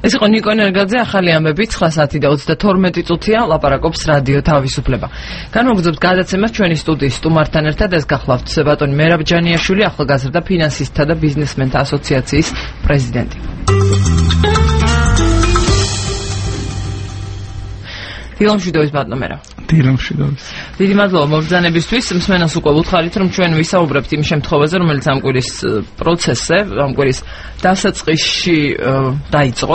ეს იყო ნიკო ენერგაძე, ახალი ამბები 9:32 წუთია, ლაპარაკობს რადიო თავისუფლება. განმოგრძობთ გადაცემას ჩვენი სტუდიის სტუმართან ერთად, ეს გახლავთ ბატონი მერაბ ჯანიაშვილი, ახალგაზრდა ფინანსისტთა და ბიზნესმენთა ასოციაციის პრეზიდენტი. დილამშვიდობის ბატონო მერაბ. დილამშვიდობის. დიდი მადლობა მობრძანებისთვის. მსმენელს უკვე ვუთხარით, რომ ჩვენ ვისაუბრებთ იმ შემთხვევაზე, რომელიც ამ კვირის პროცესზე, ამ კვირის დასაწყისში დაიწყო.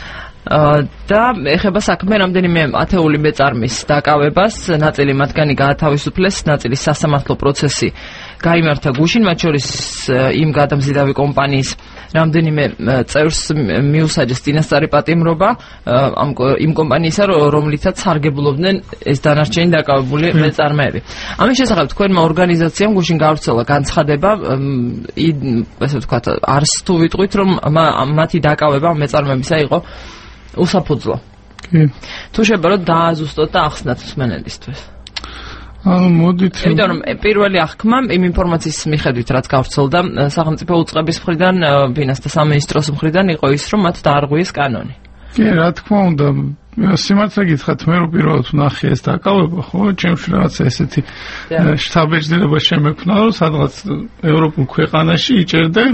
და ეხება საქმე რამდენიმე ათეული მეწარმის დაკავებას, ნაწილი მათგანი გაათავისუფლეს, ნაწილი სასამართლო პროცესი გაიმართა გუშინ, მათ შორის იმ გადამზიდავი კომპანიის რამდენიმე წევრს მიუსაჯეს წინასწარი პატიმრობა იმ კომპანიისა, რომლითაც სარგებლობდნენ ეს დანარჩენი დაკავებული მეწარმეები. ამის შესახებ თქვენმა ორგანიზაციამ გუშინ გავრცელა განცხადება, ესე ვთქვათ, არც თუ ვიტყვით, რომ მათი დაკავება მეწარმეებისა იყო უსაფუძვლო. თუ შეიძლება რომ დააზუსტოთ და ახსნათ მსმენელისთვის. მოდით. იმიტომ რომ პირველი აღქმა იმ ინფორმაციის მიხედვით, რაც გავრცელდა სახელმწიფო უწყების მხრიდან, ფინანსთა სამინისტროს მხრიდან იყო ის, რომ მათ დაარღვიეს კანონი. კი, რა თქმა უნდა, სიმართლე გითხრათ, მე რო პირველად ვნახე ეს დაკავება, ხო, ჩემში რაღაცა ესეთი შთაბეჭდილება შემექმნა, რომ სადღაც ევროპულ ქვეყანაში იჭერდნენ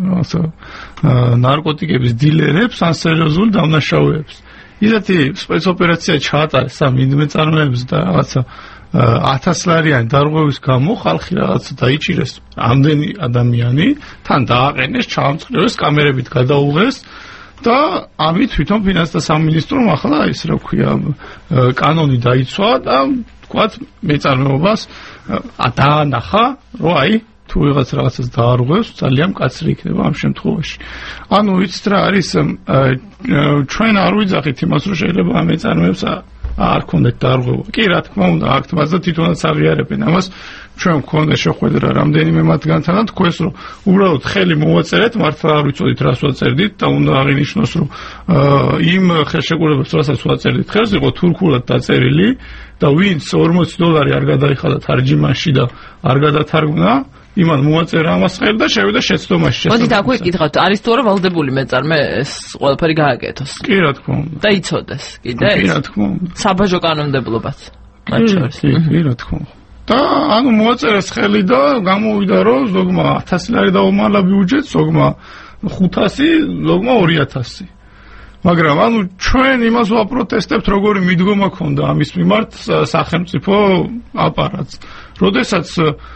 ნარკოტიკების დილერებს ან სერიოზულ დამნაშავეებს. ისეთი სპეცოპერაცია ჩაატარეს ამ ინდმეწარმეებს და რაღაცა 1000 ლარიანი დარღვევის გამო ხალხი რაღაცა დაიჭირეს ამდენი ადამიანი, თან დააყენეს, ჩაამწყრევეს, კამერებით გადაუღეს და ამით თვითონ ფინანსთა სამინისტრომ ახლა ის რა ქვია კანონი დაიცვა და თქვათ მეწარმეობას დაანახა, რომ აი თუ ვიღაც რაღაცას დაარღვევს, ძალიან მკაცრი იქნება ამ შემთხვევაში. ანუ ვიცით რა არის, ჩვენ არ ვიძახით იმას, რომ შეიძლება ამ მეწარმეებს არ ქონდეთ დაარღვევა. კი, რა თქმა უნდა, აქ მასა თვითონაც აღიარებენ ამას. ჩვენ გვქონდა შეხვედრა რამდენიმე მათგანთან და თქვენს რომ უბრალოდ ხელი მოვაწერეთ, მართლა არ ვიცოდით რას ვაწერდით და უნდა აღინიშნოს რომ იმ ხელშეკრულებას რასაც ვაწერდით ხელს იყო თურქულად დაწერილი და ვინც $40 არ გადაიხადა თარჯიმანში და არ გადათარგმნა, იმან მოაწერა ამას ხელი და შევიდა შეცდომაში. მოდით აქვე გითხავთ, არის თუ არა ვალდებული მეწარმე ეს ყველაფერი გააკეთოს? კი, რა თქმა უნდა. და იცოდეს კიდე? კი, რა თქმა უნდა. საბაჟო კანონმდებლობაც. მათ შორის. კი, რა თქმა უნდა. და ანუ მოაწერეს ხელი და გამოვიდა რომ ზოგმა 1000 ლარი დაუმალა ბიუჯეტს, ზოგმა 500, ზოგმა 2000. მაგრამ ანუ ჩვენ იმას ვაპროტესტებთ, როგორი მიდგომა ქონდა ამის მიმართ სახელმწიფო აპარატს. როდესაც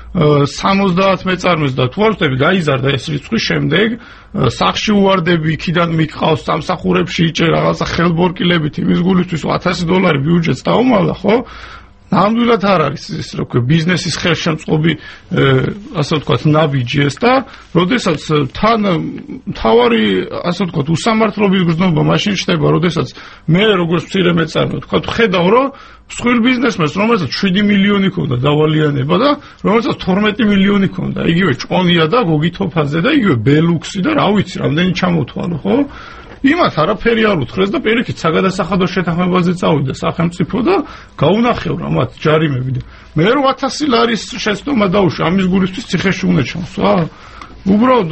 70 მეწარმეს და თვალწები გაიზარდა ეს რიცხვი, შემდეგ სახში უვარდები იქიდან მიყავს, სამსახურებში იჭერ რაღაცა ხელბორკილებით იმის გულისთვის $1000 ბიუჯეტს დაუმალა, ხო? ნამდვილად არ არის ის რა ქვია ბიზნესის ხელშემწყობი ასე ვთქვათ ნაბიჯი ეს და როდესაც თან თავარი ასე ვთქვათ უსამართლობის გრძნობა მაშინ ხდება როდესაც მე როგორც მცირე მეწარმე ვთქვათ ხედავ რომ მსხვილ ბიზნესმენს რომელსაც 7 მილიონი ქონდა დავალიანება და რომელსაც 12 მილიონი ქონდა იგივე ჭყონია და გოგითოფაზე და იგივე ბელუქსი და რა ვიცი რამდენი ჩამოთვალო ხო იმათ არაფერი არ უთხრეს და პირიქით საგადასახადო შეთანხმებაზე წავიდა სახელმწიფო და გაუნახევრ ამათ ჯარიმები და მე 8000 ლარის შეცდომა დაუშვა ამის გულისთვის ციხეში უნდა ჩავსვა უბრალოდ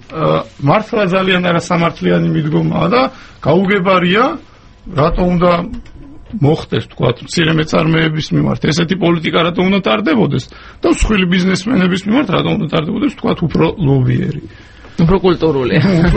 მართლა ძალიან არასამართლიანი მიდგომაა და გაუგებარია რატო უნდა მოხდეს თქვათ მცირე მეწარმეების მიმართ ესეთი პოლიტიკა რატო უნდა ტარდებოდეს და მსხვილი ბიზნესმენების მიმართ რატო უნდა ტარდებოდეს თქვათ უფრო ლობიერი უფრო კულტურული.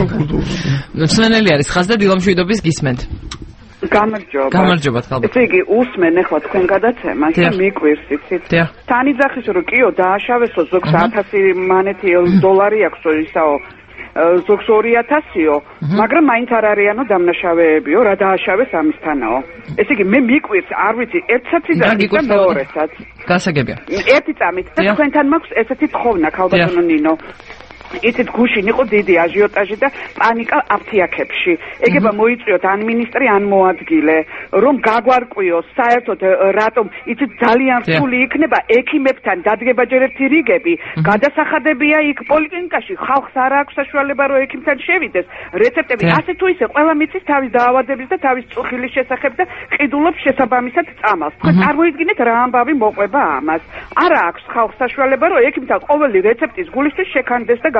მსმენელი არის ხაზ და დილამშვიდობის გისმენთ. გამარჯობა. გამარჯობა თქალბა. ესე იგი უსმენ ახლა თქვენ გადაცემას და მიკვირს იცით. თანიძახის რომ კიო დააშავესო ზოგს 1000 მანეთი დოლარი აქვსო ისაო ზოგს 2000-იო, მაგრამ მაინც არ არიანო დამნაშავეებიო, რა დააშავეს ამისთანაო. ესე იგი მე მიკვირს, არ ვიცი, ერთსაც და მეორესაც. გასაგებია. ერთი წამით და თქვენთან მაქვს ესეთი თხოვნა, ქალბატონო ნინო. იცით გუშინ იყო დიდი აჟიოტაჟი და პანიკა აფთიაქებში. ეგება მოიწვიოთ ან მინისტრი ან მოადგილე, რომ გაგვარკვიოს საერთოდ რატომ იცით ძალიან რთული იქნება ექიმებთან დადგებაჯერებთი რიგები, გადასახადებია იქ პოლიკლინიკაში, ხალხს არ აქვს საშუალება რომ ექიმთან შევიდეს, რეცეპტები ასე თუ ისე ყველა მიწის თავის დაავადების და თავის წუხილის შესახებ და ყიდულობს შესაბამისად წამალს. თქვენ წარმოიდგინეთ რა ამბავი მოყვება ამას. არა აქვს ხალხს საშუალება რომ ექიმთან ყოველი რეცეპტის გულისთვის შეკანდეს და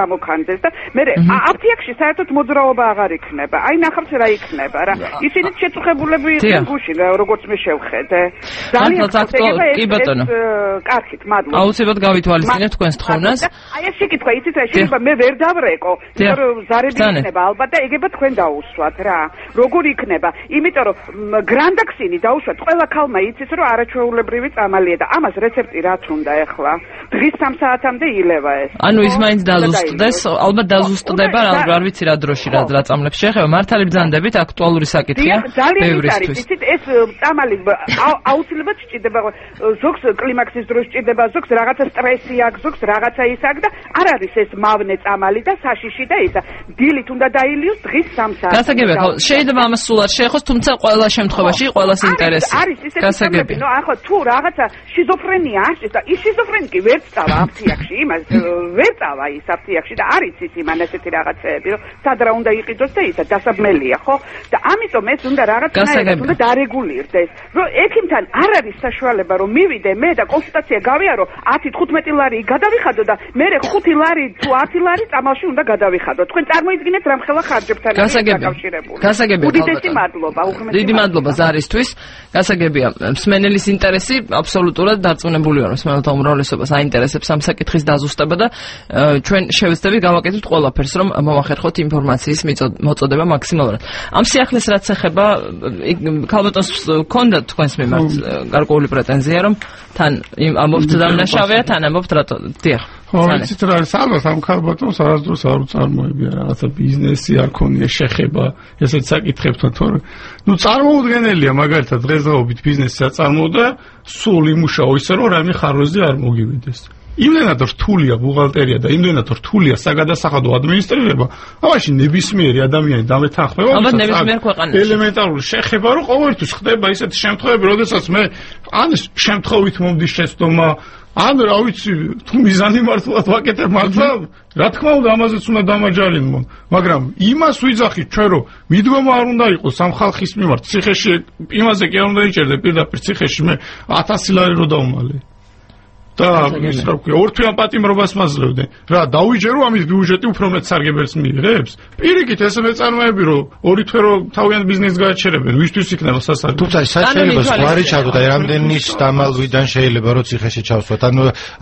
გამოგხანდეს და მე აფთიაქში საერთოდ მოძრაობა აღარ იქნება. აი ნახავთ რა იქნება რა. ისინი შეწუხებულები იყვნენ გუშინ როგორც მე შევხედე. ძალიან კი ბატონო. კარგით, მადლობა. აუცილებლად გავითვალისწინებ თქვენს თხოვნას. აი ეს შეკითხვა იცით რა შეიძლება მე ვერ დავრეკო, იმიტომ რომ ზარები იქნება ალბათ და ეგება თქვენ დაუსვათ რა. როგორ იქნება? იმიტომ რომ გრანდაქსინი დაუშვათ ყველა ქალმა იცის რომ არაჩვეულებრივი წამალია და ამას რეცეპტი რაც უნდა ეხლა. დღის 3 საათამდე ილევა ეს. ანუ ის მაინც დაზუსტდეს, ალბათ დაზუსტდება, არ ვიცი რა დროში რა წამლებს შეეხება. მართალი ბრძანდებით აქტუალური საკითხია. ბევრისთვის. იცით ეს წამალი აუცილებლად სჭირდება ზოგს კლიმაქსის დროს სჭირდება, ზოგს რაღაცა სტრესი აქვს, ზოგს რაღაცა ის აქვს და არ არის ეს მავნე წამალი და საშიში და ისა. დილით უნდა დაილიოს დღის 3 საათამდე. გასაგებია, შეიძლება ამას სულ არ შეეხოს, თუმცა ყველა შემთხვევაში ყველას ინტერესი. არის ისეთი, ნუ ახლა თუ რაღაცა შიზოფრენია არის და ის შიზოფრენი კი ვერ წავა აფთიაქში, იმას ვერ წავა ის აფთიაქში და არის ის იმან ესეთი რაღაცეები, რომ სად რა უნდა იყიდოს და ისა დასაბმელია, ხო? და ამიტომ ეს უნდა რაღაცნაირად უნდა დარეგულირდეს. რომ ექიმთან არ არის საშუალება რომ მივიდე მე და კონსულტაცია გავიარო 10-15 ლარი გადავიხადო და მე 5 ლარი თუ 10 ლარი წამალში უნდა გადავიხადო. თქვენ წარმოიდგინეთ რამხელა ხარჯებთან დაკავშირებული. გასაგებია. უდიდესი მადლობა, უღრმესი. დიდი მადლობა ზარისთვის. გასაგებია, მსმენელის ინტერესი აბსოლუტურად დარწმუნებული ვარ, მსმენელთა უმრავლესობას აინტერესებს ამ საკითხის დაზუსტება და ჩვენ შევეცდებით გავაკეთებთ ყველაფერს, რომ მოვახერხოთ ინფორმაციის მოწოდება მაქსიმალურად. ამ სიახლეს რაც ეხება, ქალბატონს ჰქონდა თქვენს მიმართ გარკვეული პრეტენზია, რომ თან ამბობთ დამნაშავეა, თან ამბობთ რატო. დიახ. ხო, იცით რა არის, ალბათ ამ ქალბატონს არასდროს არ უწარმოებია რაღაცა ბიზნესი, არ ქონია შეხება ესეთ საკითხებთან, თორე ნუ წარმოუდგენელია მაგალითად დღესდღეობით ბიზნესი აწარმოო სულ იმუშაო ისე რომ რამე ხარვეზე არ მოგივიდეს. იმდენად რთულია ბუღალტერია და იმდენად რთულია საგადასახადო ადმინისტრირება, ამაში ნებისმიერი ადამიანი დამეთანხმება, ალბათ ნებისმიერ ქვეყანაში ელემენტარული შეხება რომ ყოველთვის ხდება ისეთი შემთხვევები, როდესაც მე ან შემთხვევით მომდის შეცდომა, ან რა ვიცი, თუ მიზანი მართლად ვაკეთებ მართლა, რა თქმა უნდა ამაზეც უნდა დამაჯარიმო, მაგრამ იმას ვიძახით ჩვენ რომ მიდგომა არ უნდა იყოს ამ ხალხის მიმართ ციხეში, იმაზე კი არ უნდა იჭერდე პირდაპირ ციხეში მე 1000 ლარი რო დავმალე. და ის რა ვქია, ორთვიან პატიმრობას მაძლევდნენ. რა, დავიჯერო ამის ბიუჯეტი უფრო მეტ სარგებელს მიიღებს? პირიქით ესე მეწარმეები რომ ორი თვე რომ თავიანთ ბიზნესს გააჩერებენ, ვისთვის იქნება სასარგებლო? თუმცა შეიძლება ზღვარი ჩადოთ, აი რამდენის დამალვიდან შეიძლება რომ ციხეში ჩავსვათ. ანუ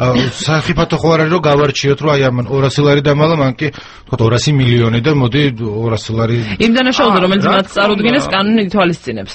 საფრთხე ხო არ არის რომ გავარჩიოთ რომ აი ამ 200 ლარი დამალა, მან კი თქო 200 მილიონი და მოდი 200 ლარი. იმ დანაშაულზე რომელიც მათ წარუდგინეს კანონი ითვალისწინებს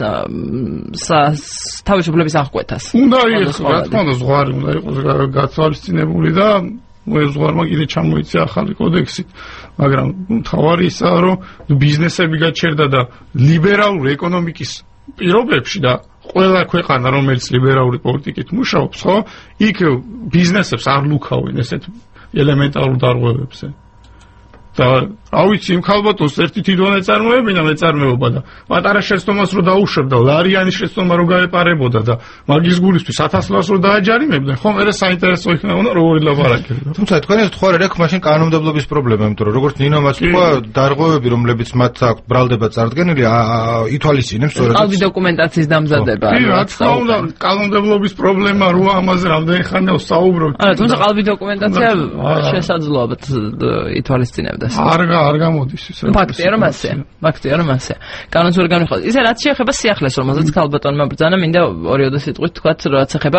თავისუფლების აღკვეთას. უნდა იყოს, რა თქმა უნდა, ზღვარი უნდა იყოს გათვალისწინებული და ზღვარმა კიდე ჩამოიცია ახალი კოდექსით, მაგრამ მთავარი ისაა რომ ბიზნესები გაჩერდა და ლიბერალური ეკონომიკის პირობებში და ყველა ქვეყანა რომელიც ლიბერალური პოლიტიკით მუშაობს, ხო, იქ ბიზნესებს არ ლუქავენ ესეთ ელემენტარულ დარღვევებზე. და ავიცი იმ ქალბატონს ერთი თვითონ ეწარმოებინა მეწარმეობა და პატარა შეცდომას რო დაუშვებდა, ლარიანი შეცდომა რო გაეპარებოდა და მაგის გულისთვის 1000 ლარს რო დააჯარიმებდნენ, ხომ ერე საინტერესო იქნებოდა როგორი ლაპარაკებდა. თუმცა თქვენ ეს თქვა რა მაშინ კანონმდებლობის პრობლემა, იმიტომ რომ როგორც ნინო მას თქვა, დარღვევები რომლებიც მათ აქვს ბრალდება წარდგენილი, ითვალისწინებს სწორედ ყალბი დოკუმენტაციის დამზადება. კი, რა თქმა უნდა, კანონმდებლობის პრობლემა როა ამაზე რამდენი ხანია ვსაუბრობთ. არა, თუმცა ყალბი დოკუმენტაცია შესაძლოა ითვალისწინებდა. არ გამოდის ის. ფაქტია რომ ასეა. კანონს ვერ განვიხილოთ. ისე რაც შეეხება სიახლეს, რომელზეც ქალბატონმა ბრძანა, მინდა ორიოდე სიტყვით თქვათ, რაც ეხება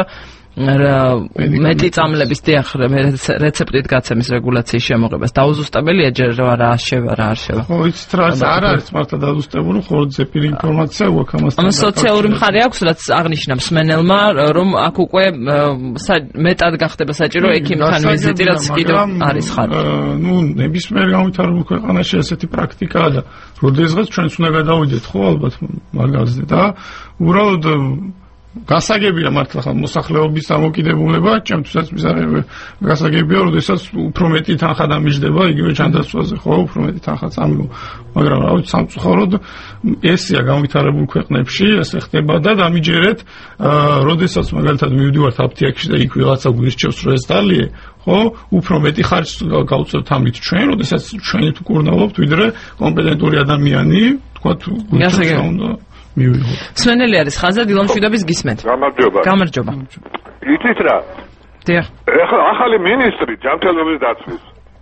მეტი წამლების დიახ რეცეპტით გაცემის რეგულაციის შემოღებას. დაუზუსტებელია ჯერ რა შევა, რა არ შევა. ხო, იცით რა არ არის მართლა დაუზუსტებული, ხოლმე ზეპირი ინფორმაცია აქვს ამასთან. ამ სოციალური მხარე აქვს, რაც აღნიშნავს მსმენელმა, რომ აქ უკვე მეტად გახდება საჭირო ექიმთან ვიზიტი, რაც კიდევ არის ხარ. ნუ ნებისმიერ განვითარებულ ქვეყანაში ესეთი პრაქტიკაა და როდესღაც ჩვენც უნდა გადავიდეთ, ხო, ალბათ მაგაზე და უბრალოდ გასაგებია მართლა მოსახლეობის დამოკიდებულება, ჩემთვისაც მისაღები გასაგებია, როდესაც უფრო მეტი თანხა დამიჯდება, იგივე ჯანდაცვაზე, ხო, უფრო მეტი თანხა წამლო. მაგრამ რა ვიცი, სამწუხაროდ ესია განვითარებულ ქვეყნებში, ესე ხდება და დამიჯერეთ, როდესაც მაგალითად მივდივართ აფთიაქში და იქ ვიღაცა გვირჩევს რომ ეს დალიე, ხო, უფრო მეტი ხარჯს გავწევთ ამით ჩვენ, როდესაც ჩვენით უკურნალობთ, ვიდრე კომპეტენტური ადამიანი, თქვათ, უნდა მივიღოთ. სვენელი არის ხაზა დილომშვიდობის გისმენთ. გამარჯობა. იცით რა? დიახ. ახლა ახალი მინისტრი ჯანმრთელობის დაცვის.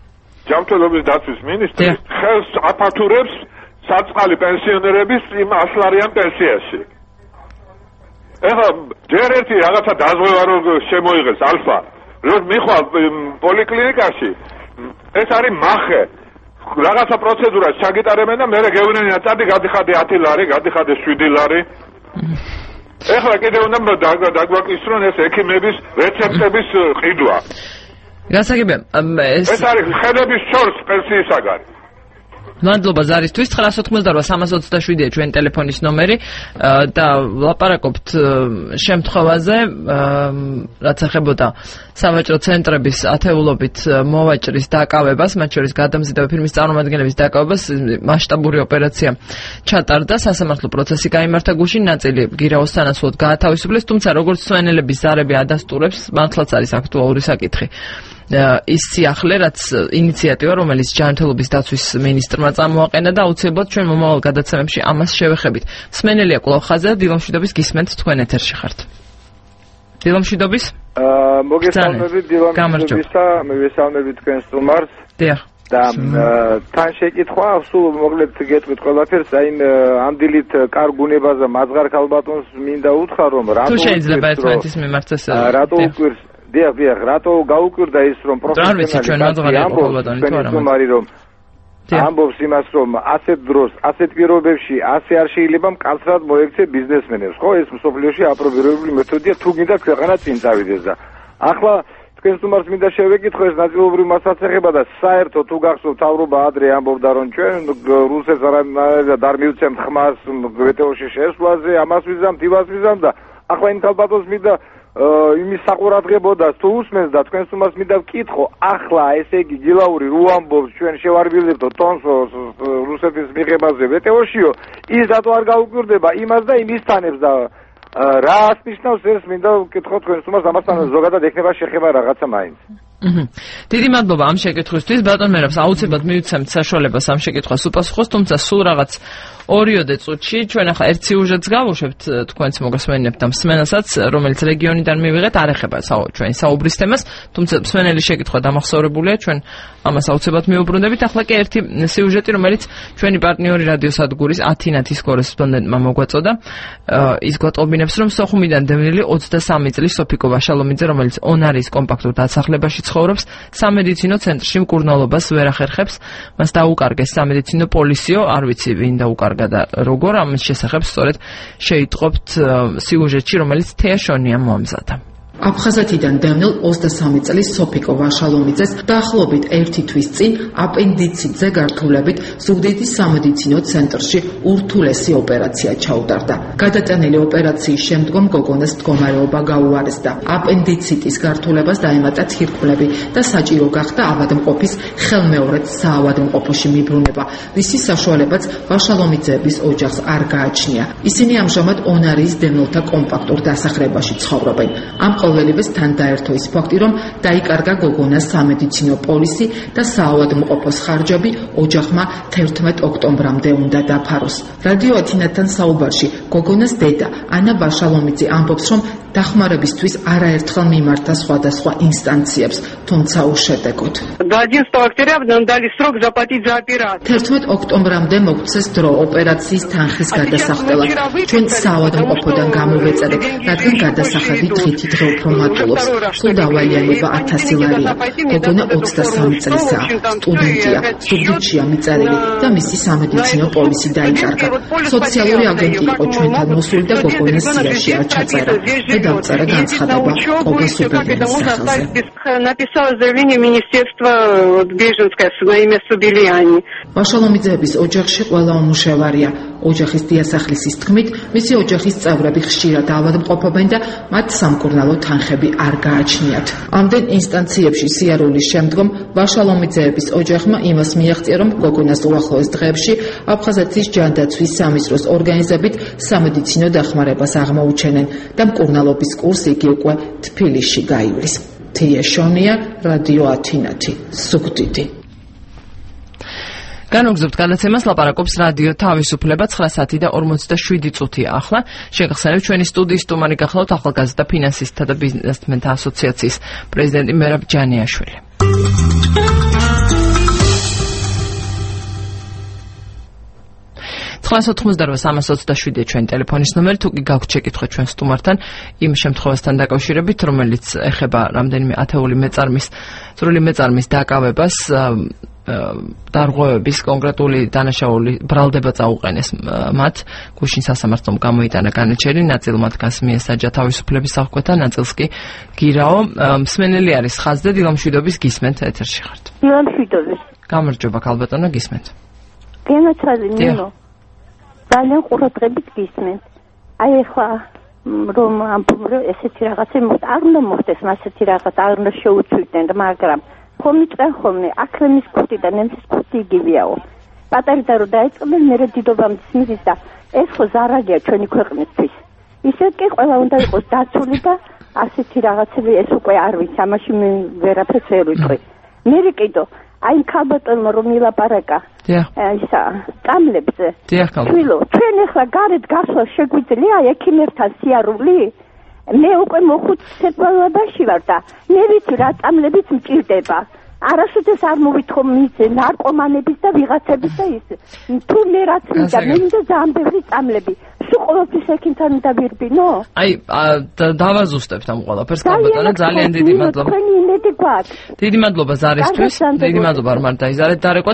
ჯანმრთელობის დაცვის მინისტრი ხელს აფართურებს საწყალი პენსიონერების იმ 100 ლარიან პენსიაში. ეხლა ჯერ ერთი რაღაცა დაზღვევა რომ შემოიღეს ალფა, რომ მიხვალ პოლიკლინიკაში, ეს არის მახე. რაღაცა პროცედურას ჩაგიტარებენ და მერე გეუბნებიან წადი გადიხადე 10 ლარი, გადიხადე 7 ლარი. ეხლა კიდევ უნდა დაგვაკისრონ ეს ექიმების რეცეპტების ყიდვა. გასაგებია, ეს არის ხელების შორს პენსიისაგან. მადლობა ზარისთვის 988-327-ია ჩვენი ტელეფონის ნომერი და ვლაპარაკობთ შემთხვევაზე, რაც ეხებოდა სავაჭრო ცენტრების ათეულობით მოვაჭრის დაკავებას, მათ შორის გადამზიდავი ფირმის წარმომადგენლების დაკავებას, მასშტაბური ოპერაცია ჩატარდა, სასამართლო პროცესი გაიმართა გუშინ, ნაწილი გირაოს სანაცვლოდ გაათავისუფლეს, თუმცა როგორც მსვენელების ზარები ადასტურებს, მართლაც არის აქტუალური საკითხი. ის სიახლე, რაც ინიციატივა, რომელიც ჯანმრთელობის დაცვის მინისტრმა წამოაყენა და აუცილებლად ჩვენ მომავალ გადაცემებში ამას შევეხებით. მსმენელია კვლავ ხაზზე, დილამშვიდობის გისმენთ, თქვენ ეთერში ხართ. დილამშვიდობის? მოგესალმებით დილამშვიდობისა, მივესალმები თქვენ სტუმარს. დიახ. და თან შეკითხვა, სულ მოკლედ გეტყვით ყველაფერს, აი ამ დილით კარგუნებაზე მაზღარ ქალბატონს მინდა უთხრა, რომ რატო შეიძლება ერთმანეთის მიმართ ეს რატო უკვირს დიახ, რატო გაუკვირდა ის რომ პროფესიონალი ამბობს იმას, რომ ასეთ დროს, ასეთ პირობებში, ასე არ შეიძლება მკაცრად მოექცე ბიზნესმენებს, ხო? ეს მსოფლიოში აპრობირებული მეთოდია, თუ გინდა ქვეყანა წინ წავიდეს და ახლა თქვენ სტუმარს მინდა შევეკითხო, ეს ნაწილობრივ მასაც ეხება და საერთოდ თუ გახსოვთ, თავრობა ადრე ამბობდა, რომ ჩვენ რუსეთს არ მივცემთ ხმას ვტო-ში შესვლაზე, ამას ვიზამთ, იმას ვიზამთ და ახლა იმ ქალბატონს მინდა იმის საყურადღებოდას თუ უსმენს და თქვენ სტუმარს მინდა ვკითხო, ახლა ესე იგი გილაური რო ამბობს ჩვენ შევარბილებდო ტონს რუსეთის მიღებაზე ვტო-შიო, ის რატო არ გაუკვირდება იმას და იმის თანებს და რა ნიშნავს ეს, მინდა ვკითხო თქვენ სტუმარს, ამასთან ზოგადად ექნება შეხება რაღაცა მაინც. დიდი მადლობა ამ შეკითხვისთვის, ბატონ მერაბს აუცილებლად მივიცემთ საშუალებას ამ შეკითხვას უპასუხოს, თუმცა სულ რაღაც 2 წუთში ჩვენ ახლა ერთ სიუჟეტს გავუშვებთ თქვენს მოგესმენებთ და მსმენელსაც, რომელიც რეგიონიდან მივიღეთ, არ ეხება ჩვენი საუბრის თემას, თუმცა მსმენელი შეკითხვა დამახსოვრებულია, ჩვენ ამას აუცილებლად მიუბრუნდებით. ახლა კი ერთი სიუჟეტი, რომელიც ჩვენი პარტნიორი რადიოსადგურის ათინათის კორესპონდენტმა მოგვაწოდა, ის გვატყობინებს, რომ სოხუმიდან დევნილი 23 წლის სოფიკო ვაშალომიძე, რომელიც ონარის კომპაქტურ დასახლებაში ცხოვრობს, სამედიცინო ცენტრში მკურნალობას ვერ ახერხებს, მას დაუკარგეს სამედიცინო პოლიციო, არ ვიცი ვინ დაუკარგა და როგორ, ამის შესახებ სწორედ შეიტყობთ სიუჟეტში, რომელიც თეა შონიამ მოამზადა. აფხაზეთიდან დევნილ 23 წლის სოფიკო ვაშალომიძეს დაახლოებით 1 თვის წინ აპენდიციტზე გართულებით ზუგდიდის სამედიცინო ცენტრში ურთულესი ოპერაცია ჩაუტარდა. გადატანილი ოპერაციის შემდგომ გოგონას მდგომარეობა გაუარესდა. აპენდიციტის გართულებას დაემატა თირკმლები და საჭირო გახდა ავადმყოფის ხელმეორედ საავადმყოფოში მიბრუნება, რის საშუალებაც ვაშალომიძეების ოჯახს არ გააჩნია. ისინი ამჟამად ონარიის დევნილთა კომპაქტურ დასახლებაში ცხოვრობენ. ამ ყოველივეს თან დაერთო ის ფაქტი, რომ დაიკარგა გოგონას სამედიცინო პოლისი და საავადმყოფოს ხარჯები ოჯახმა 11 ოქტომბრამდე უნდა დაფაროს. რადიო ათინათთან საუბარში გოგონას დედა ანა ვაშალომიძე ამბობს, რომ დახმარებისთვის არაერთხელ მიმართა სხვადასხვა ინსტანციებს, თუმცა უშედეგოდ. 11 ოქტომბრამდე მოგცეს დრო ოპერაციის თანხის გადასახდელად. ჩვენ საავადმყოფოდან გამოვეწერეთ, რადგან გადასახადი დღითი დღე უფრო მატულობს. სულ დავალიანება 1000 ლარია. გოგონა 23 წლისაა, სტუდენტია, ზუგდიდშია მიწერილი და მისი სამედიცინო პოლისი დაიკარგა. სოციალური აგენტი იყო ჩვენთან მოსული და გოგონას სიაში არ ჩაწერა. დავწერა განცხადება ყოფის სუპერვიზიის სახელზე. Написала заявление министерства беженское на имя Субилиани. ვაშალომიძეების ოჯახში ყველა უმუშევარია. ოჯახის დიასახლისის თქმით, მისი ოჯახის წევრები ხშირად ავადმყოფობენ და მათ სამკურნალო თანხები არ გააჩნიათ. ამდენ ინსტანციებში სიარულის შემდგომ ვაშალომიძეების ოჯახმა იმას მიაღწია, რომ გოგონას უახლოეს დღეებში აფხაზეთის ჯანდაცვის სამინისტროს ორგანიზებით სამედიცინო დახმარებას აღმოუჩენენ და მკურნალობის კურსი იგი უკვე თბილისში გაივლის. თეა შონია, რადიო ათინათი, ზუგდიდი. განვგზავნებთ გადაცემას, ლაპარაკობს რადიო თავისუფლება, 9 და 47 წუთია ახლა. შეგახსენებთ ჩვენი სტუდიის სტუმარი გახლავთ ახალგაზრდა ფინანსისტთა და ბიზნესმენთა ასოციაციის პრეზიდენტი მერაბ ჯანიაშვილი. 988-327 ჩვენი ტელეფონის ნომერი, თუ კი გაქვთ შეკითხვა ჩვენ სტუმართან იმ შემთხვევასთან დაკავშირებით, რომელიც ეხება რამდენიმე ათეული მეწარმის, წვრილი მეწარმის დაკავებას, დარღვევების კონკრეტული დანაშაული ბრალდება წაუყენეს მათ, გუშინ სასამართლომ გამოიტანა განაჩენი, ნაწილ მათგანს მიესაჯა თავისუფლების აღკვეთა, ნაწილს კი გირაო. მსმენელი არის ხაზზე, დილამშვიდობის გისმენთ, ეთერში ხართ. დილამშვიდობის. გამარჯობა, ქალბატონო, გისმენთ. გენაცვალე ნინო. ძალიან ყურადღებით გისმენთ. აი ახლა რომ ამბობ ესეთი რაღაცა არ უნდა მოხდეს, ასეთი რაღაც არ უნდა შეუცვლიდნენ, მაგრამ ხომიწა ხოლმე აკლემის ქუთი და ნემსის ქუთი იგივეაო. პატარიდა რომ დაიწყებენ მერე დიდობამდე მიდის და ეს ხო ზარალია ჩვენი ქვეყნისთვის. ისე კი ყველა უნდა იყოს დაცული და ასეთი რაღაცები ეს უკვე არ ვიცი, ამაში მე ვერაფერს ვერ ვიტყვი. მერე კიდო აი ქალბატონმა რომ ილაპარაკა ისა წამლებზე. თვილო, ჩვენ ახლა გარეთ გასვლა შეგვიძლია ექიმებთან სიარული? მე უკვე მოხუცებაში ვარ და მე ვიცი რა წამლებიც მჭირდება. არასოდეს არ მოვითხოვ მისე ნარკომანების და ვიღაცების და ის. თუ მე რაც მინდა, მე მინდა ძალიან ბევრი წამლები. სულ ყოველთვის ექიმთან უნდა ვირბინო? აი, დავაზუსტებთ ამ ყველაფერს, ქალბატონო, ძალიან დიდი მადლობა. თქვენი იმედი გვაქვს. დიდი მადლობა ზარისთვის. დიდი მადლობა არ დაიზარეთ. დარეკვა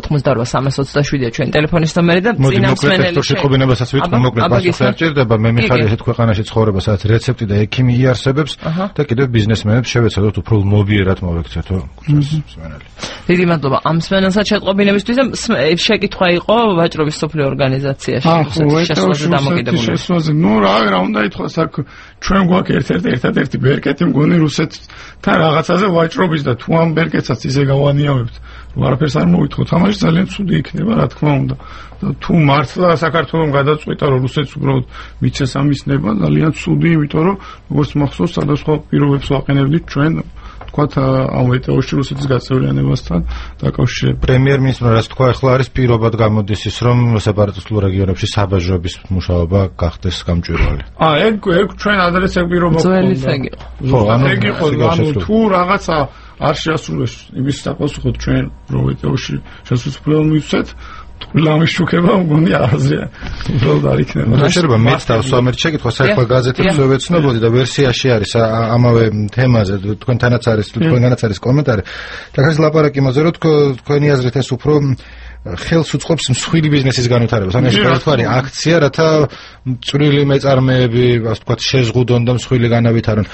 988-327 ჩვენი ტელეფონის ნომერი და წინა მსმენელი შეყობინებასაც ვიტყვი, მოკლედ პასუხი არ ჭირდება. მე მიხარ ესეთ ქვეყანაში ცხოვრება, სადაც რეცეპტი და ექიმი იარსებებს და კიდევ ბიზნესმენებს შევეცადოთ უფრო მობიერად მოვექცეთო მსმენელი. დიდი მადლობა ამ მსმენელსაც შეყობინებისთვის და შეკითხვა იყო ვაჭრობის სოფლიო ორგანიზაციაში შესაძლოა დამოკიდებული. ნუ რა უნდა ითქვას აქ ჩვენ გვაქვს ერთადერთი ბერკეტი მგონი რუსეთთან რაღაცაზე ვაჭრობის და თუ ამ ბერკეტსაც ისე გავანიავებთ ვარაფერს არ მოვითხოვთ, ამაში ძალიან ცუდი იქნება, რა თქმა უნდა. თუ მართლა საქართველოს გადაწყვიტა რომ რუსეთს უბრალოდ მიცეს ამის ნება, ძალიან ცუდი, იმიტომ რომ როგორც მახსოვს, სხვადასხვა პირობებს ვაყენებდით ჩვენ თქვათ ამ ეტეოში რუსეთის გაწევრიანებასთან დაკავშირებით. პრემიერ-მინისტრმა რაც თქვა, ახლა არის პირობად გამოდის ის, რომ სეპარატისტულ რეგიონებში საბაჟოების მუშაობა გახდეს გამჭვირვალე. ეგ ჩვენ ადრეს ეგ პირობა გქონდა. ხო, ეგ იყო, თუ რაღაცა არ შეასრულეს იმის საპასუხოდ ჩვენ რომ ეტეოში შესაძლოა მივცეთ ლამის შუქება მგონი არაზეა. უბრალოდ არ იქნება. შეიძლება მეც დავსვამერთ შეკითხვა, საერთოდ გაზეთებს ვეცნობოდი და ვერსიაში არის ამავე თემაზე, თქვენთანაც არის კომენტარი. და ხაზ ლაპარაკი იმაზე, რომ თქვენი აზრით ეს უფრო ხელს უწყობს მსხვილი ბიზნესის განვითარებას. ანუ ეს თქვარი აქცია, რათა წვრილი მეწარმეები, ასე ვთქვათ, შეზღუდონ და მსხვილი განავითარონ.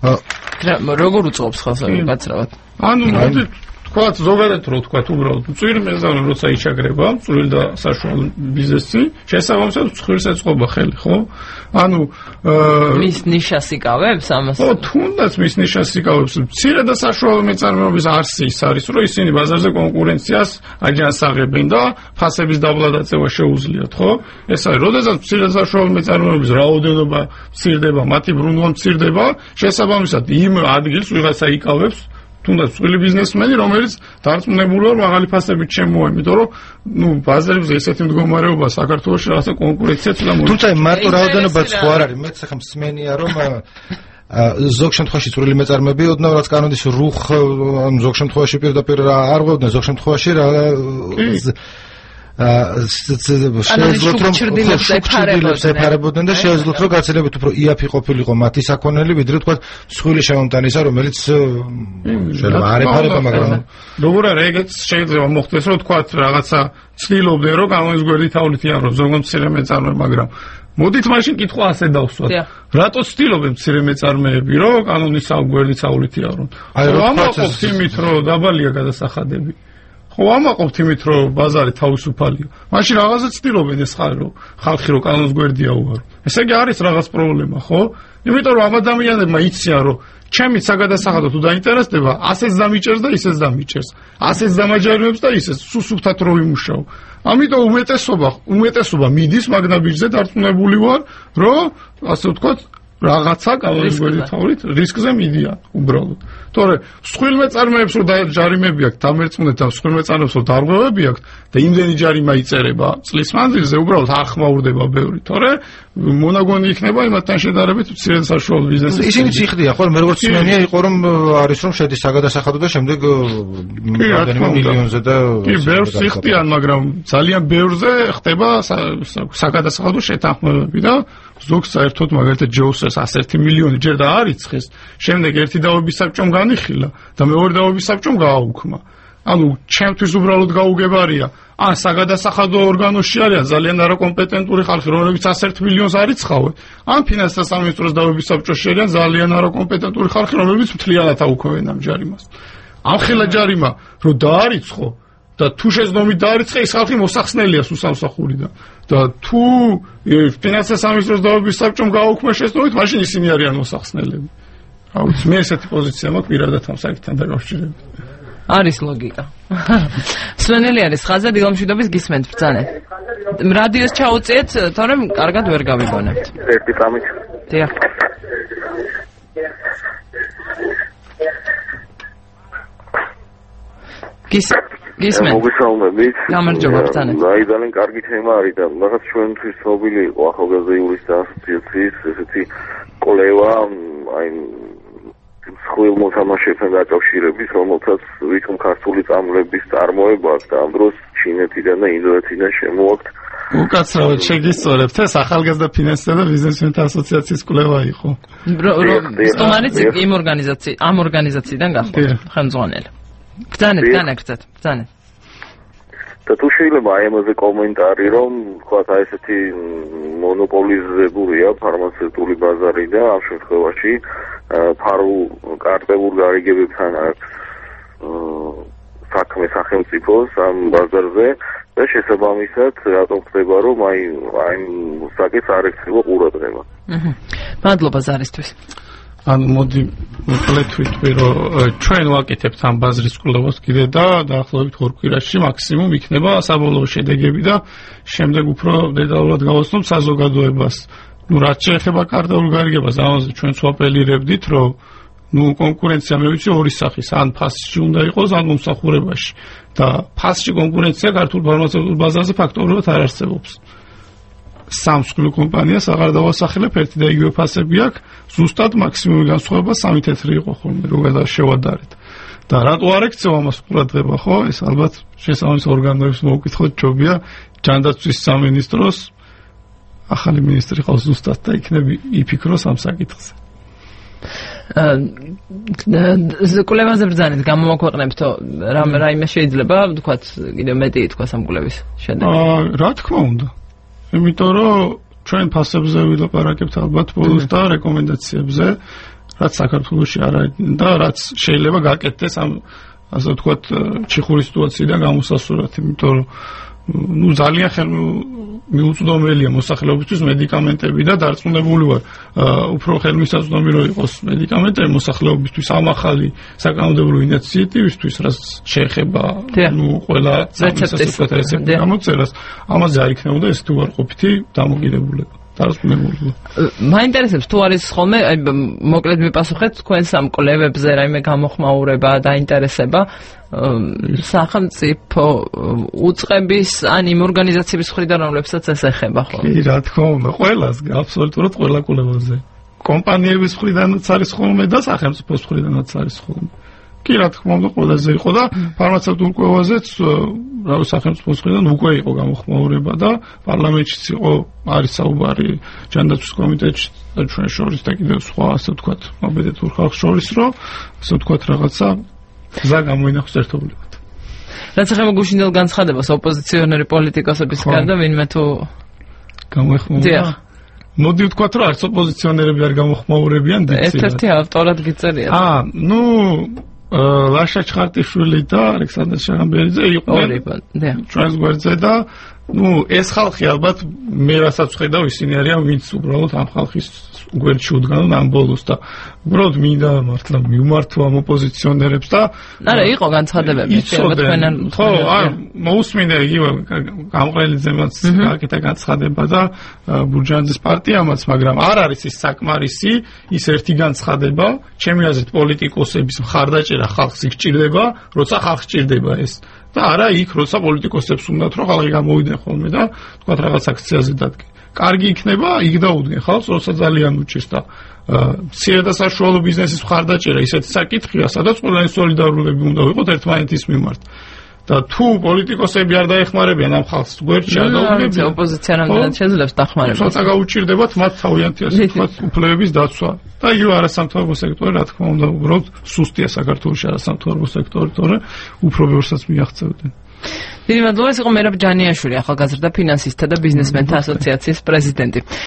როგორ უწყობს ხელს გაცრავად? ანუ თქვათ ზოგადად რო თქვათ უბრალოდ წვრილი მეწარმე როცა იჩაგრება, წვრილი და საშუალო ბიზნესი, შესაბამისად ცხრილს ეწყობა ხელი, ხო? ანუ მის ნიშას იკავებს ამას? ხო, თუნდაც მის ნიშას იკავებს. მცირე და საშუალო მეწარმეობის არსი ის არის, რომ ისინი ბაზარზე კონკურენციას აჯანსაღებენ და ფასების დაბლა-დაწევა შეუძლიათ, ხო? ეს არის, როდესაც მცირე და საშუალო მეწარმეობის რაოდენობა მცირდება, მათი ბრუნვა მცირდება, შესაბამისად იმ ადგილს ვიღაცა იკავებს თუნდაც წვრილი ბიზნესმენი, რომელიც დარწმუნებულია, რომ მაღალი ფასებით შემოვა, იმიტომ რომ ბაზარებზე ესეთი მდგომარეობა საქართველოში რაღაცა კონკურენციაც უნდა მოიწვიოს. თუმცა მარტო რაოდენობაც ხო არ არის, მეც ახლა მსმენია, რომ ზოგ შემთხვევაში წვრილი მეწარმეები ოდნავ რაც კანონის რუხ, ზოგ შემთხვევაში პირდაპირ არ ღვევდნენ, ზოგ შემთხვევაში შეეძლოთ რომ შუქჩრდილებს ეფარებოდნენ და შეეძლოთ რომ გაცილებით უფრო იაფი ყოფილიყო მათი საქონელი, ვიდრე თქვა მსხვილი შემომტანისა, რომელიც შეიძლება არ ეფარება, მაგრამ როგორ არა ეგეც შეიძლება მოხდეს, რომ თქვა რაღაცა ცდილობდნენ რომ კანონის გვერდით აულიათიარო ზოგადად მცირე მეწარმე, მაგრამ მოდით მაშინ კითხვა ასე დავსვათ. რატო ცდილობენ მცირე მეწარმეები რომ კანონის გვერდით აულიათიარონ? ამაყობთ იმით რომ დაბალია გადასახადები. ხო, ამაყობთ იმით რომ ბაზარი თავისუფალია. მაშინ რაღაცა ცდილობენ ეს ხალხი რომ კანონის გვერდია უარო. ესე იგი არის რაღაც პრობლემა, ხო? იმიტომ რომ ამ ადამიანებმა იციან რომ ჩემი საგადასახადო თუ დაინტერესდება, ასეც დამიჭერს და ისეც დამიჭერს. ასეც დამაჯერებს და ისეც სუსუფთად რო იმუშაო. ამიტომ უმეტესობა მიდის მაგნაბიჯზე დარწმუნებული ვარ, რომ ასე ვთქვათ, რაღაცა კავერგველი თავრით რისკზე მიდიან უბრალოდ. თორე მსხვილ მეწარმეებს რომ ჯარიმები აქვს დამერწმუნეთ და მსხვილ მეწარმეებს რომ დარღვევები აქვს და იმდენი ჯარიმა იწერება წლის მანძილზე უბრალოდ არ ხმაურდება ბევრი. თორე მონაგონი იქნება იმათთან შედარებით მცირე და საშუალო ბიზნესი. ისინი ციხდია ხო მე როგორც მენია იყო რომ არის რომ შედის საგადასახადო და შემდეგ რამდენიმე მილიონზე და კი ბევრს ციხდიან მაგრამ ძალიან ბევრზე ხდება საგადასახადო შეთანხმებები და ზოგს საერთოდ მაგალითად ჯეუსეს 101 მილიონი ჯერ და არ იცხეს შემდეგ ერთი დაავების საბჭომ განიხილა და მეორე დაავების საბჭომ გააუქმა ანუ ჩემთვის უბრალოდ გაუგებარია ან საგადასახადო ორგანოში არიან ძალიან არაკომპეტენტური ხალხი რომლებიც 101 მილიონს არ იცხავენ ან ფინანსთა სამინისტროს დაავების საბჭოში არიან ძალიან არაკომპეტენტური ხალხი რომლებიც მთლიანად აუქმებენ ამ ჯარიმას ამ ხელა ჯარიმა რომ დაარიცხო და თუ შეზნომით დაარიცხე ის ხალხი მოსახსნელია სუსამსახურიდან და თუ ფინანსთა სამინისტროს დაავების საბჭომ გააუქმა შეზნომით მაშინ ისინი არიან მოსახსნელები რა ვიცი მე ესეთი პოზიცია მაქვს პირადად ამ საკითხთან დაკავშირებით არის ლოგიკა. სვენელი არის ხაზა დილამშვიდობის გისმენთ ბრძანეთ. რადიოს ჩაუწიეთ, თორემ კარგად ვერ გავიგონებთ. ერთი წამით. დიახ. გისმენთ. მოგესალმებით. გამარჯობა ბრძანეთ. აი ძალიან კარგი თემა არის და რაღაც ჩვენთვის ცნობილი იყო ახალგაზრდა იურისტთა ასოციაციის ესეთი კოლევა აი მსხვილ მოთამაშეებთან დაკავშირებით, რომელთაც ვითომ ქართული წამლების წარმოება აქვს და ამ დროს ჩინეთიდან და ინდოეთიდან შემოაქვთ. უკაცრავად შეგისწორებთ, ეს ახალგაზრდა ფინანსთა და ბიზნესმენთა ასოციაციის კვლევა იყო. სტუმარიც ამ ორგანიზაციიდან გახდა ხელმძღვანელი. ბრძანეთ, განაგრძეთ, ბრძანეთ. და თუ შეიძლება აი ამაზე კომენტარი, რომ თქვათ აი ესეთი მონოპოლიზებულია ფარმაცევტული ბაზარი და ამ შემთხვევაში ფარულ კარტებულ გარიგებებთან აქვს საქმე სახელმწიფოს ამ ბაზარზე და შესაბამისად რატომ ხდება რომ აი საკითხს არ ექცევა ყურადღება. მადლობა ზარისთვის. ანუ მოდი მოკლედ ვიტყვი რომ ჩვენ ვაკეთებთ ამ ბაზრის კვლევას კიდე და დაახლოებით 2 კვირაში მაქსიმუმ იქნება საბოლოო შედეგები და შემდეგ უფრო დეტალურად გავაცნობთ საზოგადოებას. ნუ რაც შეეხება კარტებულ გარიგებას, ამაზე ჩვენც ვაპელირებდით, რომ ნუ კონკურენცია მე ვიცი ორი სახის, ან ფასში უნდა იყოს, ან მომსახურებაში. და ფასში კონკურენცია ქართულ ფარმაცევტულ ბაზარზე ფაქტობრივად არ არსებობს. სამსხვილო კომპანიას აღარ დავასახელებ, ერთი და იგივე ფასები აქვს, ზუსტად მაქსიმუმი განსხვავება 3 თეთრი იყო ხოლმე, რომ შევადარეთ. და რატო არ ექცევა ამას ყურადღება, ხო? ეს ალბათ შესაბამის ორგანოებს მოვკითხოთ, ჯობია ჯანდაცვის სამინისტროს ახალი მინისტრი ყავს ზუსტად და იქნები იფიქროს ამ საკითხზე. კვლევაზე ბრძანეთ, გამომაქვეყნებთო რაიმე შეიძლება, ვთქვათ, კიდევ მეტი თქვა ამ კვლევის შედეგი. რა თქმა უნდა. იმიტომ რომ ჩვენ ფასებზე ვილაპარაკებთ ალბათ ბოლოს და რეკომენდაციებზე, რაც საქართველოში არ არის და რაც შეიძლება გაკეთდეს ამ ასე ვთქვათ ჩიხური სიტუაციიდან გამოსასვლელად, იმიტომ რომ ნუ ძალიან მიუწვდომელია მოსახლეობისთვის მედიკამენტები და დარწმუნებული ვარ უფრო ხელმისაწვდომი რომ იყოს მედიკამენტები მოსახლეობისთვის ამ ახალი საკანონმდებლო ინიციატივისთვის რაც შეეხება ნუ ყველა რეცეპტის გამოწერას ამაზე არ იქნებოდა ეს თუ არ ყოფითი დამოკიდებულება დარწმუნებული. მაინტერესებს თუ არის ხოლმე მოკლედ მიპასუხეთ თქვენს ამ კვლევებზე რაიმე გამოხმაურება დაინტერესება სახელმწიფო უწყების ან იმ ორგანიზაციების მხრიდან რომლებსაც ეს ეხება ხო? კი რა თქმა უნდა ყველას აბსოლუტურად ყველა კვლევაზე კომპანიების მხრიდანაც არის ხოლმე და სახელმწიფოს მხრიდანაც არის ხოლმე. კი რა თქმა უნდა ყველაზე იყო და ფარმაცევტულ კვლევაზეც რა სახელმწიფოს მხრიდან უკვე იყო გამოხმაურება და პარლამენტშიც იყო არის საუბარი ჯანდაცვის კომიტეტში და ჩვენ შორის და კიდევ სხვა ასე ვთქვათ მობედეთურ ხალხს შორის რომ ასე ვთქვათ რაღაცა გზა გამოინახოს ერთობლივად. რაც ახლა გუშინდელ განცხადებას ოპოზიციონერი პოლიტიკოსების გარდა ვინმე თუ გამოეხმაურება მოდი ვთქვათ რომ არც ოპოზიციონერები არ გამოხმაურებიან დიცილად. ერთ-ერთი ავტორად გიწერიათ. ნუ ლაშა ჩხარტიშვილი და ალექსანდრე შარამბერიძე იყვნენ ჩვენს გვერდზე და ეს ხალხი ალბათ მე რასაც ხედავ ისინი არიან ვინც უბრალოდ ამ ხალხის გვერდში უდგანან ამ ბოლოს და უბრალოდ მინდა მართლა მიმართო ამ ოპოზიციონერებს და არა იყო განცხადებები ხო მოусმინე იგივე გამყრელიძემაც გაკეთა განცხადება და ბურჯანაძის პარტიამაც მაგრამ არ არის ის საკმარისი ის ერთი განცხადება ჩემი აზრით პოლიტიკოსების მხარდაჭერა ხალხს იგჭირდება როცა ხალხს ჭირდება ეს და არა იქ როცა პოლიტიკოსებს უნდათ რომ ხალხი გამოვიდნენ ხოლმე და თქვა რაღაც აქციაზე დადგენ კარგი იქნება იქ დაუდგენ ხალხს როცა ძალიან უჭირს და მცირე და საშუალო ბიზნესის მხარდაჭერა ისეთი საკითხია სადაც ყველანი სოლიდარულები უნდა ვიყოთ ერთმანეთის მიმართ და თუ პოლიტიკოსები არ დაეხმარებიან ამ ხალხს გვერდში ადაუგებიან ოპოზიციანამდე შეძლებს დახმარებას ცოტა გაუჭირდებათ მათ თავიანთი ასე ვთქვათ უფლებების დაცვა და იგივე არასამთავრობო სექტორი რა თქმა უნდა უბრალოდ სუსტია საქართველოში არასამთავრობო სექტორი თორე უფრო ბევრსაც მიაღწევდნენ დიდი მადლობა ეს იყო მერაბ ჯანიაშვილი ახალგაზრდა ფინანსისტთა და ბიზნესმენთა ასოციაციის პრეზიდენტი